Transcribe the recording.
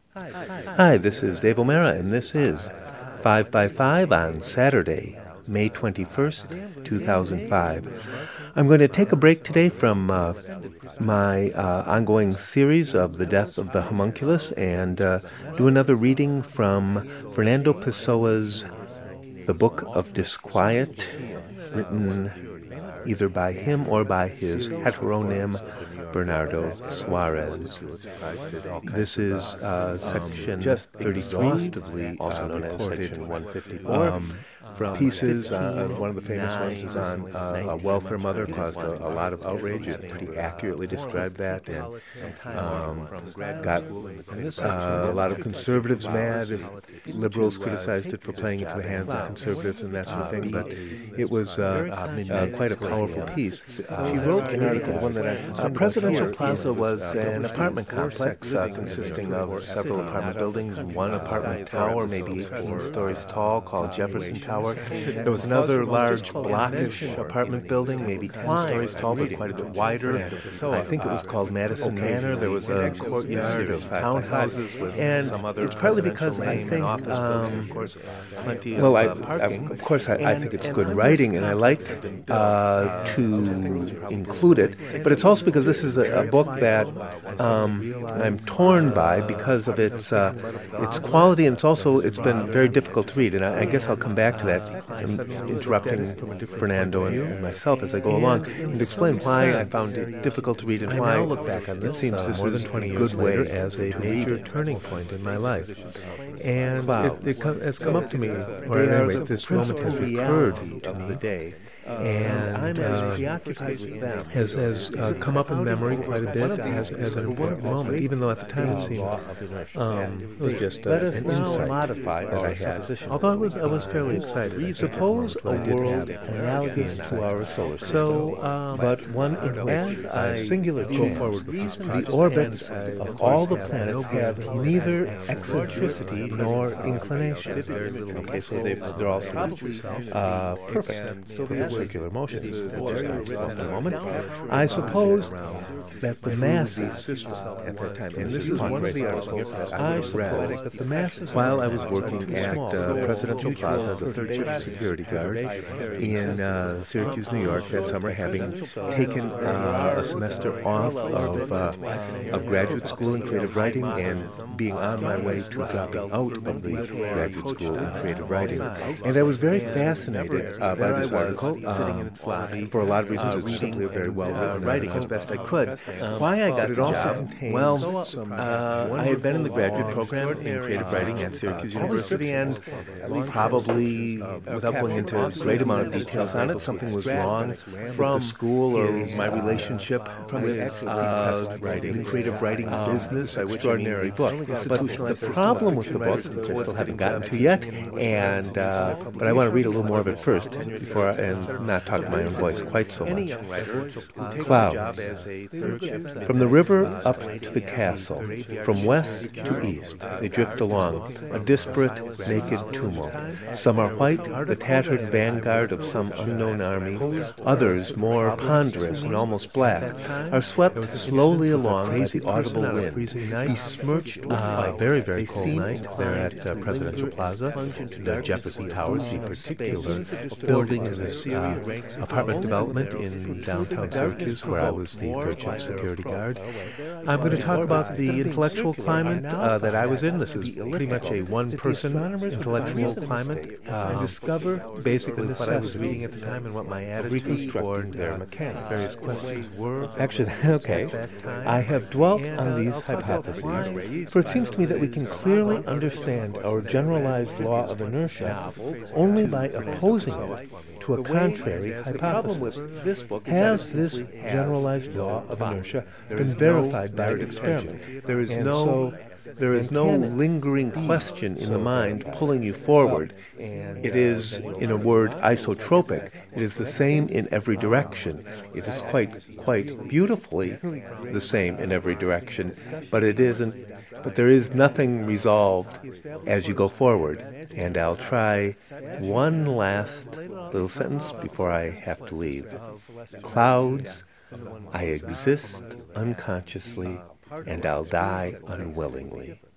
Hi, this is Dave O'Mara, and this is 5 by 5 on Saturday, May 21st, 2005. I'm going to take a break today from my ongoing series of The Death of the Homunculus and do another reading from Fernando Pessoa's The Book of Disquiet, written either by him or by his heteronym Bernardo Suarez. This is section 33, also known as section 154. From pieces, one of the famous ones is on a welfare mother, caused a lot of outrage. It pretty accurately described that, and got a lot of conservatives mad. Liberals criticized it for playing into the hands of conservatives and that sort of thing, but it was quite a powerful piece. She wrote an article, one that Presidential Plaza was an apartment complex consisting of several apartment buildings, one apartment tower, maybe 18 stories tall, called Jefferson Tower. There was another large blockish apartment building, maybe 10 stories tall, but quite a bit wider. I think it was called Madison Manor. There was a courtyard of townhouses with some other. It's partly because I think, well, of course, I think it's good writing, and I like to include it. But it's also because this is a book that I'm torn by because of its quality, and it's been very difficult to read. And I guess I'll come back to that, interrupting Fernando and myself as I go along, and explain why I found it difficult to read and why it seems this is a good way as a major turning point in my life. And it has come up to me, or at any rate, this moment has recurred to me. And I'm as preoccupied with them. Has come up in memory quite a bit as an important moment, even though at the time it seemed it was just an insight that I had. Although I was fairly excited. Suppose a world analogous to our solar system, but one in which I singular go forward with the orbits of all the planets have neither eccentricity nor inclination. Okay, so they're all perfect. Circular motion. Moment. I suppose that the masses at that time, and this is one of the articles that I read, that the masses, while I was working at Presidential Plaza as a third shift security guard in Syracuse, New York that summer, having taken a semester off of graduate school in creative writing and being on my way to dropping out of the graduate school in creative writing. And I was very fascinated by this article. For a lot of reasons, it's simply a very well-written writing as best I could. Why I got the job? Well, I had been in the graduate program in creative writing at Syracuse University, and probably, without going into a great amount of details on it, something was wrong with the school or my relationship with the creative writing business. Extraordinary book. But the problem with the book, which I still haven't gotten to yet, and but I want to read a little more of it first before and not talk my own voice quite so much. Clouds. From the river up to the castle, from west to east, they drift along, a disparate, naked tumult. Some are white, the tattered vanguard of some unknown army. Others, more ponderous and almost black, are swept slowly along by the audible wind, besmirched with light. Very, very cold night there at Presidential Plaza. The Jefferson Towers, the particular building in this apartment development in downtown Syracuse, where I was the third shift security guard. I'm going to talk about the intellectual climate that I was in. This is pretty much a one-person intellectual climate. I discover basically what I was reading at the time and what my attitude toward their mechanics, various questions were. Actually, okay, I have dwelt on these hypotheses, for it seems to me that we can clearly understand our generalized law of inertia only by opposing it to a contrary hypothesis. Has this generalized law of inertia been verified by experiment? There is no lingering question in the mind pulling you forward. It is, in a word, isotropic. It is the same in every direction. It is quite beautifully the same in every direction, but it isn't. But there is nothing resolved as you go forward. And I'll try one last little sentence before I have to leave. Clouds, I exist unconsciously, and I'll die unwillingly.